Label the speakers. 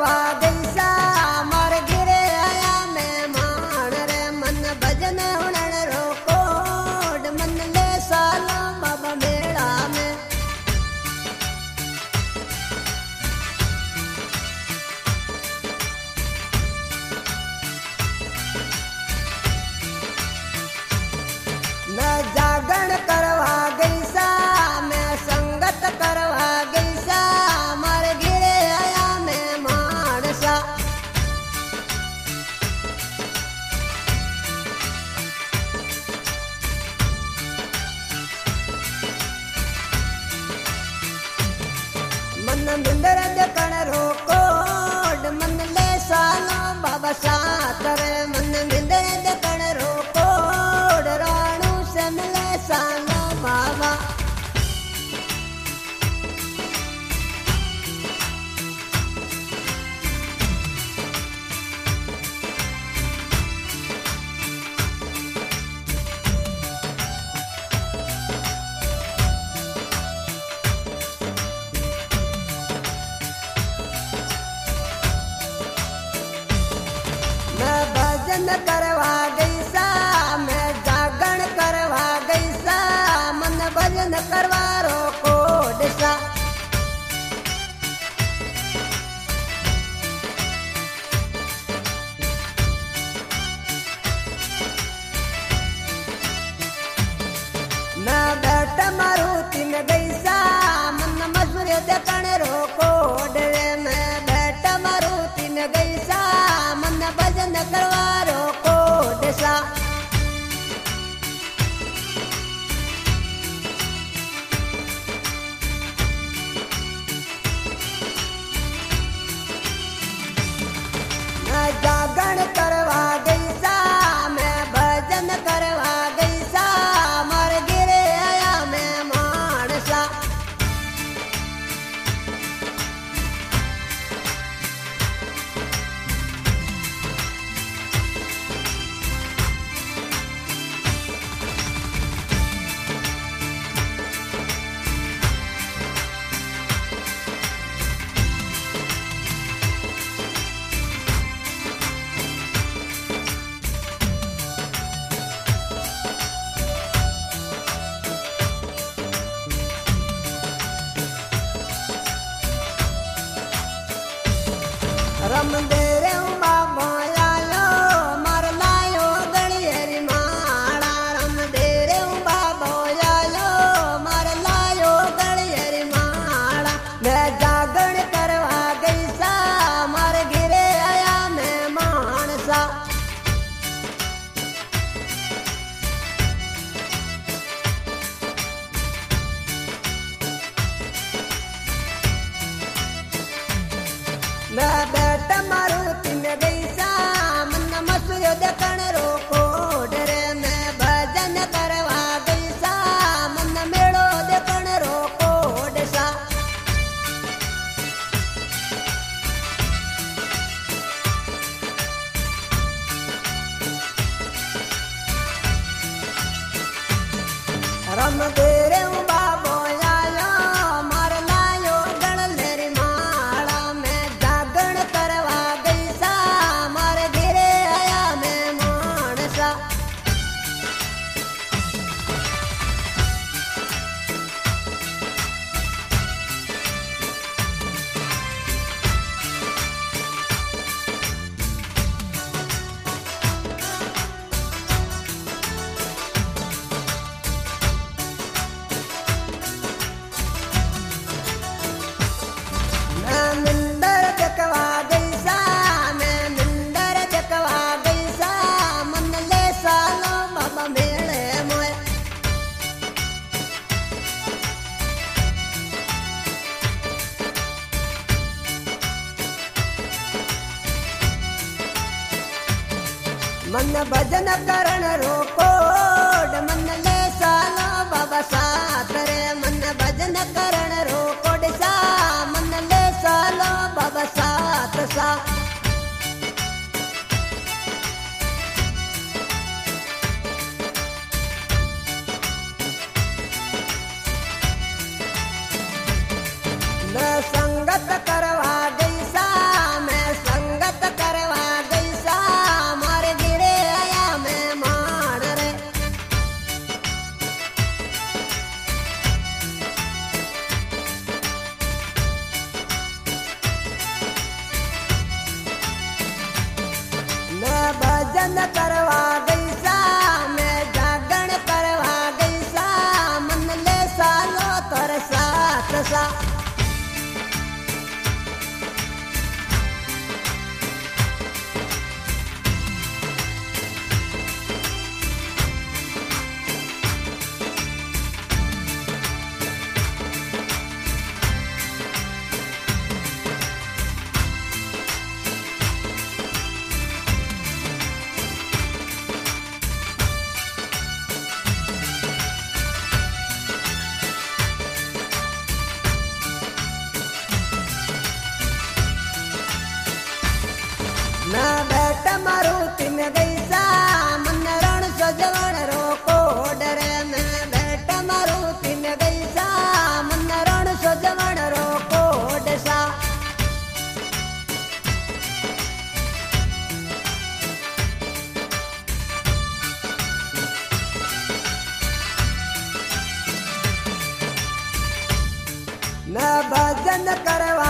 Speaker 1: करवा गई सा मार गिरे आया मेहमान रे मन भजन हुनन रोको मन ले सालो बाबा मेला में न जागरण करवा गई सा मैं संगत करवा गई सा मार गिरे आया मेहमान सा मन मिंदर देखण रोको मन ले सालो बाबा साथ रे मन मिंदर देखण रोको राणू से मिले सालो बाबा मैं भजन करवा गई सा मैं जागरण करवा गई सा मन भजन करवा रोको दिशा मैं बैठ मारुति में गई सा मन मजूर देखण रोको डरे मैं बैठ मारुति में गई सा मन भजन करवा रोको दिशा मैं जागरण करवा गई सा मैं भजन करवा गई सा मर गिरे आया मैं मानसा रम दे रे बाबा आयो मर लायो गणियरी माला रम दे रे बाबा आयो मर लायो गणियरी माला मैं जागरण करवा गई सा मर गिरे आया मैं मानसा मैं बैठ मारुति में गई सा मन मसूर देखण रोको डरे मैं भजन करवा गई सा मन मेड़ो देखण रोको डसा रम दे रे बाबो आयो मार लायो गणलेरी माला मैं जागरण करवा गई सा मार गिरे आया मैं मानसा मन भजन करण रोको मन ले सालो बाबा साथ रे मन भजन करण रोको सा मन ले सालो बाबा साथ सा मैं संगत करवा गई सा मैं भजन करवा गई सा मैं जागरण करवा गई सा मन ले सालो तोर साथ सा ना बैठ मारुति में गई सा मन रण सजवण रोको डरे मैं बैठ मारुति में गई सा मन रण सजवण रोको डसा न भजन करवा